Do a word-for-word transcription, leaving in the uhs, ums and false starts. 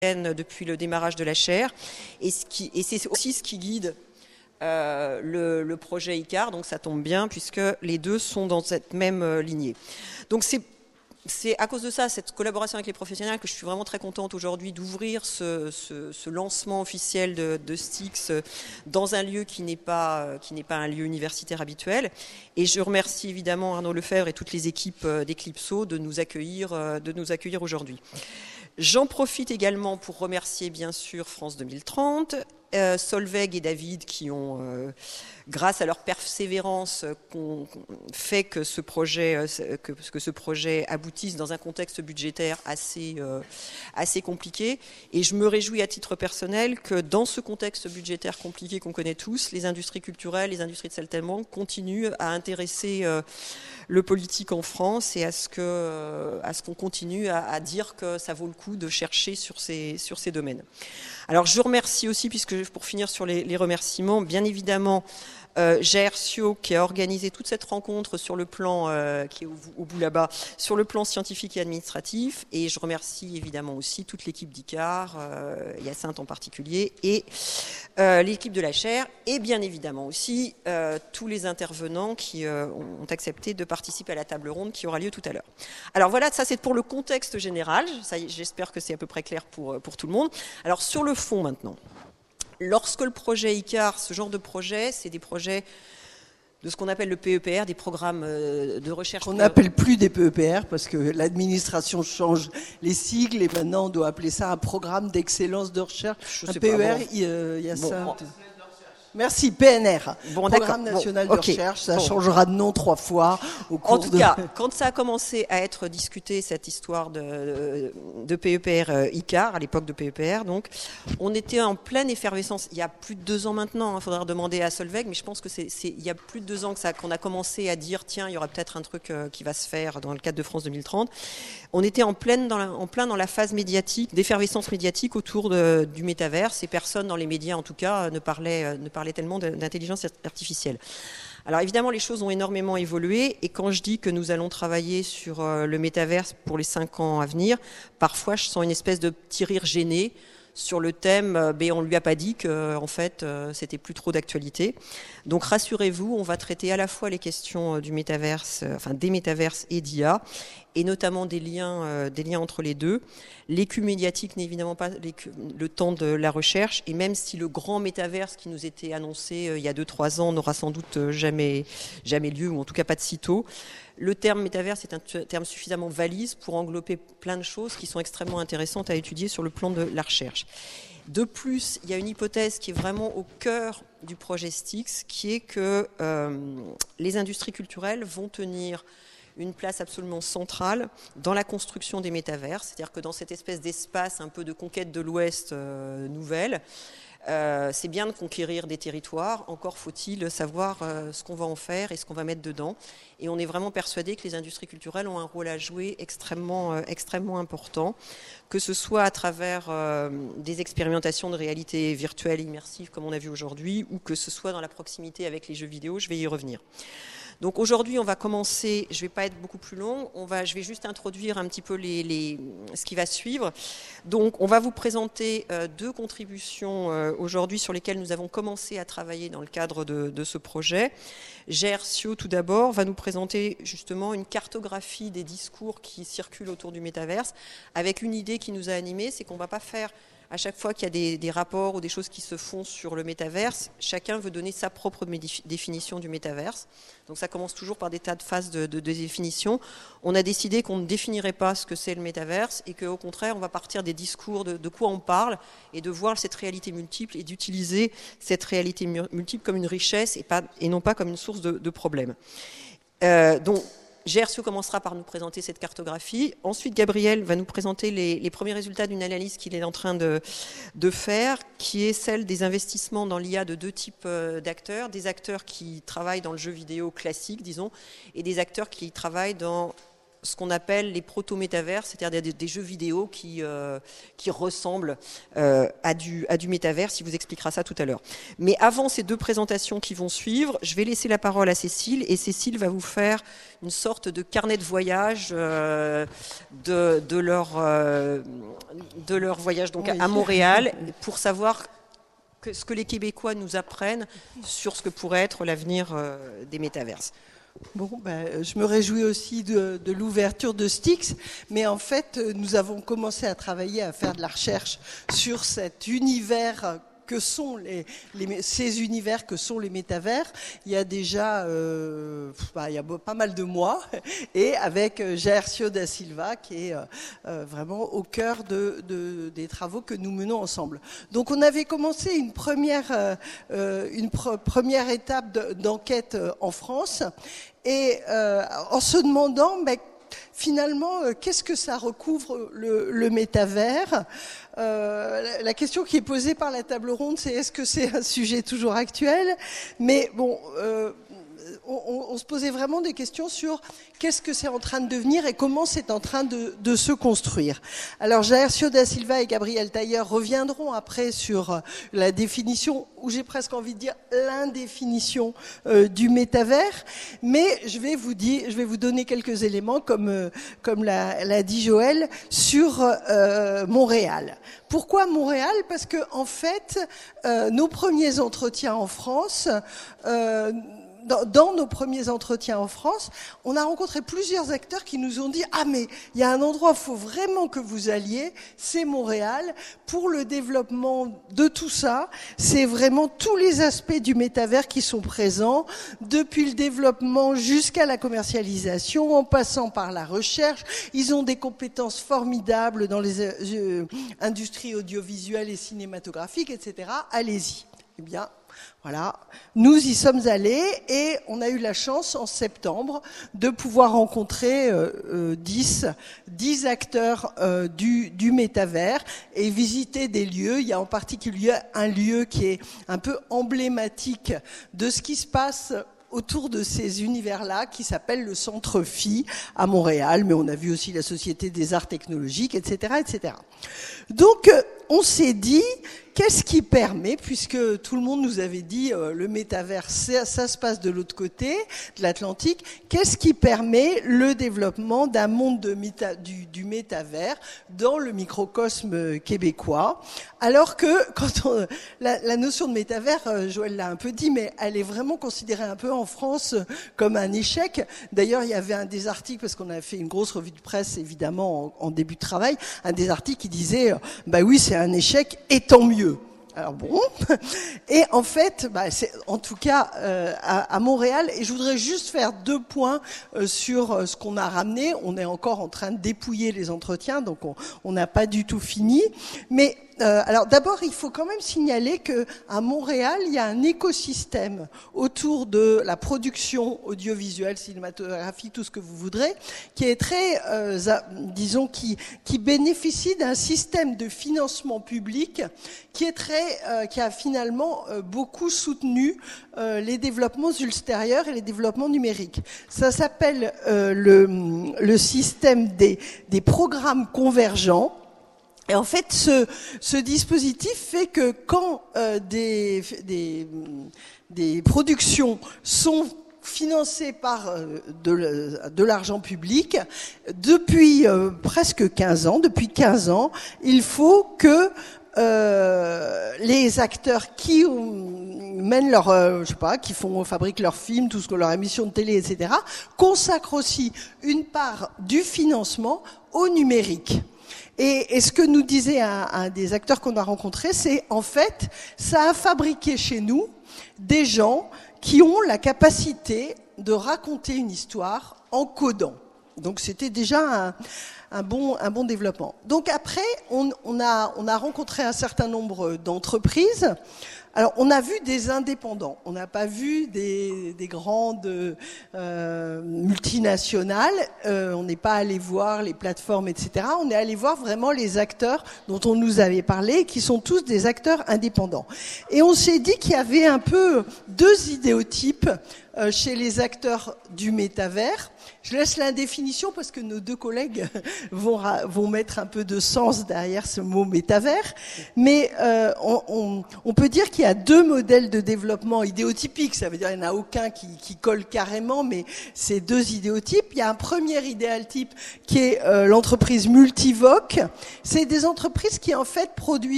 depuis le démarrage de la chaire, et, ce qui, et c'est aussi ce qui guide euh, le, le projet ICAR, donc ça tombe bien puisque les deux sont dans cette même euh, lignée. Donc c'est C'est à cause de ça, cette collaboration avec les professionnels, que je suis vraiment très contente aujourd'hui d'ouvrir ce, ce, ce lancement officiel de, de STIX dans un lieu qui n'est pas, qui n'est pas un lieu universitaire habituel. Et je remercie évidemment Arnaud Lefebvre et toutes les équipes d'Eclipso de nous accueillir, de nous accueillir aujourd'hui. J'en profite également pour remercier bien sûr France deux mille trente, euh, Solveig et David qui ont, euh, grâce à leur persévérance, qu'on, fait que ce projet, euh, que, que ce projet aboutisse dans un contexte budgétaire assez, euh, assez compliqué. Et je me réjouis à titre personnel que dans ce contexte budgétaire compliqué qu'on connaît tous, les industries culturelles, les industries de Saltemont continuent à intéresser euh, le politique en France et à ce, que, euh, à ce qu'on continue à, à dire que ça vaut le coup de chercher sur ces, sur ces domaines. Alors je remercie aussi, puisque pour finir sur les, les remerciements, bien évidemment euh, Gercio qui a organisé toute cette rencontre sur le plan, euh, qui est au, au bout là-bas, sur le plan scientifique et administratif, et je remercie évidemment aussi toute l'équipe d'ICAR, euh, Hyacinthe en particulier, et euh, l'équipe de la chaire, et bien évidemment aussi euh, tous les intervenants qui euh, ont accepté de participer à la table ronde qui aura lieu tout à l'heure. Alors voilà, ça c'est pour le contexte général, ça, j'espère que c'est à peu près clair pour, pour tout le monde. Alors sur le fond maintenant, lorsque le projet ICAR, ce genre de projet, c'est des projets de ce qu'on appelle le P E P R, des programmes de recherche. On n'appelle plus des P E P R parce que l'administration change les sigles et maintenant on doit appeler ça un programme d'excellence de recherche. Je un P E R, bon. il, euh, il y a bon, ça. Bon. Merci, P N R, bon, Programme national bon, okay. de recherche, ça bon. changera de nom trois fois au cours En tout de... cas, quand ça a commencé à être discuté, cette histoire de, de P E P R ICAR, à l'époque de P E P R, donc, on était en pleine effervescence. Il y a plus de deux ans maintenant, il hein, faudra demander à Solveig, mais je pense que c'est, c'est il y a plus de deux ans que ça, qu'on a commencé à dire, tiens, il y aura peut-être un truc euh, qui va se faire dans le cadre de France deux mille trente. On était en, pleine dans la, en plein dans la phase médiatique, d'effervescence médiatique autour de, du métaverse, et personne dans les médias, en tout cas, ne parlait, ne parlait tellement d'intelligence artificielle. Alors évidemment, les choses ont énormément évolué, et quand je dis que nous allons travailler sur euh, le métaverse pour les cinq ans à venir, parfois je sens une espèce de petit rire gêné sur le thème, euh, ben, on ne lui a pas dit que en fait euh, c'était plus trop d'actualité. Donc rassurez-vous, on va traiter à la fois les questions euh, du métaverse, euh, enfin des métaverses et d'I A, et notamment des liens, euh, des liens entre les deux. L'écu médiatique n'est évidemment pas le temps de la recherche, et même si le grand métaverse qui nous était annoncé euh, il y a deux trois ans n'aura sans doute euh, jamais, jamais lieu, ou en tout cas pas de sitôt, le terme métaverse est un terme suffisamment valise pour englober plein de choses qui sont extrêmement intéressantes à étudier sur le plan de la recherche. De plus, il y a une hypothèse qui est vraiment au cœur du projet STIX, qui est que euh, les industries culturelles vont tenir une place absolument centrale dans la construction des métavers, c'est-à-dire que dans cette espèce d'espace un peu de conquête de l'Ouest euh, nouvelle, euh, c'est bien de conquérir des territoires, encore faut-il savoir euh, ce qu'on va en faire et ce qu'on va mettre dedans. Et on est vraiment persuadé que les industries culturelles ont un rôle à jouer extrêmement, euh, extrêmement important, que ce soit à travers euh, des expérimentations de réalité virtuelle et immersive comme on a vu aujourd'hui, ou que ce soit dans la proximité avec les jeux vidéo, je vais y revenir. Donc aujourd'hui, on va commencer, je ne vais pas être beaucoup plus long, on va, je vais juste introduire un petit peu les, les, ce qui va suivre. Donc on va vous présenter euh, deux contributions euh, aujourd'hui sur lesquelles nous avons commencé à travailler dans le cadre de, de ce projet. Gercio, tout d'abord, va nous présenter justement une cartographie des discours qui circulent autour du métaverse, avec une idée qui nous a animés, c'est qu'on ne va pas faire... À chaque fois qu'il y a des, des rapports ou des choses qui se font sur le métaverse, chacun veut donner sa propre définition du métaverse. Donc ça commence toujours par des tas de phases de, de, de définition. On a décidé qu'on ne définirait pas ce que c'est le métaverse et qu'au contraire, on va partir des discours de, de quoi on parle et de voir cette réalité multiple et d'utiliser cette réalité multiple comme une richesse et, pas, et non pas comme une source de, de problèmes. Euh, donc, Gercio commencera par nous présenter cette cartographie. Ensuite, Gabriel va nous présenter les, les premiers résultats d'une analyse qu'il est en train de, de faire, qui est celle des investissements dans l'I A de deux types d'acteurs. Des acteurs qui travaillent dans le jeu vidéo classique, disons, et des acteurs qui travaillent dans ce qu'on appelle les proto-métavers, c'est-à-dire des, des jeux vidéo qui, euh, qui ressemblent euh, à, du, à du métavers. Il vous expliquera ça tout à l'heure. Mais avant ces deux présentations qui vont suivre, je vais laisser la parole à Cécile, et Cécile va vous faire une sorte de carnet de voyage euh, de, de, leur, euh, de leur voyage donc, oui. à Montréal, pour savoir que, ce que les Québécois nous apprennent sur ce que pourrait être l'avenir euh, des métaverses. Bon, ben, je me réjouis aussi de, de l'ouverture de Styx, mais en fait, nous avons commencé à travailler, à faire de la recherche sur cet univers que sont les, les, ces univers que sont les métavers. Il y a déjà, euh, bah, il y a pas mal de mois, et avec Jaircio da Silva, qui est euh, vraiment au cœur de, de, des travaux que nous menons ensemble. Donc, on avait commencé une première, euh, une pr- première étape de, d'enquête en France, et euh, en se demandant, bah, finalement, euh, qu'est-ce que ça recouvre le, le métavers ? euh, la, la question qui est posée par la table ronde, c'est est-ce que c'est un sujet toujours actuel ? Mais bon, euh, on, on se posait vraiment des questions sur qu'est-ce que c'est en train de devenir et comment c'est en train de, de se construire. Alors, Jaircio da Silva et Gabriel Tailleur reviendront après sur la définition, ou j'ai presque envie de dire l'indéfinition euh, du métavers, mais je vais vous dire, je vais vous donner quelques éléments, comme euh, comme l'a, l'a dit Joël, sur euh, Montréal. Pourquoi Montréal ? Parce que en fait, euh, nos premiers entretiens en France. Euh, Dans, dans nos premiers entretiens en France, on a rencontré plusieurs acteurs qui nous ont dit « Ah, mais il y a un endroit où il faut vraiment que vous alliez, c'est Montréal. Pour le développement de tout ça, c'est vraiment tous les aspects du métavers qui sont présents, depuis le développement jusqu'à la commercialisation, en passant par la recherche. Ils ont des compétences formidables dans les euh, industries audiovisuelles et cinématographiques, et cetera. Allez-y. » Eh bien, voilà, nous y sommes allés et on a eu la chance en septembre de pouvoir rencontrer euh, euh, dix, dix acteurs euh, du, du métavers et visiter des lieux. Il y a en particulier un lieu qui est un peu emblématique de ce qui se passe autour de ces univers-là, qui s'appelle le Centre Phi à Montréal, mais on a vu aussi la Société des Arts Technologiques, et cetera, et cetera. Donc, on s'est dit, qu'est-ce qui permet, puisque tout le monde nous avait dit euh, le métavers, ça, ça se passe de l'autre côté de l'Atlantique, qu'est-ce qui permet le développement d'un monde de méta, du, du métavers dans le microcosme québécois ? Alors que, quand on, la, la notion de métavers, euh, Joël l'a un peu dit, mais elle est vraiment considérée un peu en France comme un échec. D'ailleurs, il y avait un des articles, parce qu'on a fait une grosse revue de presse, évidemment, en, en début de travail, un des articles qui disait, euh, bah oui, c'est un échec, et tant mieux. Alors bon, et en fait, bah, c'est en tout cas euh, à, à Montréal, et je voudrais juste faire deux points euh, sur euh, ce qu'on a ramené. On est encore en train de dépouiller les entretiens, donc on n'a pas du tout fini. Mais euh, alors d'abord, il faut quand même signaler que à Montréal, il y a un écosystème autour de la production audiovisuelle, cinématographique, tout ce que vous voudrez, qui est très, euh, disons, qui, qui bénéficie d'un système de financement public qui est très, euh, qui a finalement euh, beaucoup soutenu euh, les développements ultérieurs et les développements numériques. Ça s'appelle euh, le, le système des, des programmes convergents. Et en fait, ce, ce dispositif fait que quand euh, des, des, des productions sont financées par euh, de, de l'argent public, depuis euh, presque quinze ans, depuis quinze ans, il faut que Euh, les acteurs qui mènent leur, euh, je sais pas, qui font, fabriquent leurs films, tout ce que leur émission de télé, et cetera, consacrent aussi une part du financement au numérique. Et, et ce que nous disait un, un des acteurs qu'on a rencontrés, c'est en fait, ça a fabriqué chez nous des gens qui ont la capacité de raconter une histoire en codant. Donc c'était déjà un un bon, un bon développement. Donc après, on, on, a, on a rencontré un certain nombre d'entreprises. Alors, on a vu des indépendants, on n'a pas vu des, des grandes euh, multinationales, euh, on n'est pas allé voir les plateformes, et cetera. On est allé voir vraiment les acteurs dont on nous avait parlé, qui sont tous des acteurs indépendants. Et on s'est dit qu'il y avait un peu deux idéotypes euh, chez les acteurs du métavers. Je laisse l'indéfinition parce que nos deux collègues vont, vont mettre un peu de sens derrière ce mot métavers. Mais euh, on, on, on peut dire qu'il y a deux modèles de développement idéotypiques. Ça veut dire qu'il n'y en a aucun qui, qui colle carrément, mais c'est deux idéotypes. Il y a un premier idéal type qui est euh, l'entreprise multivoque. C'est des entreprises qui en fait produisent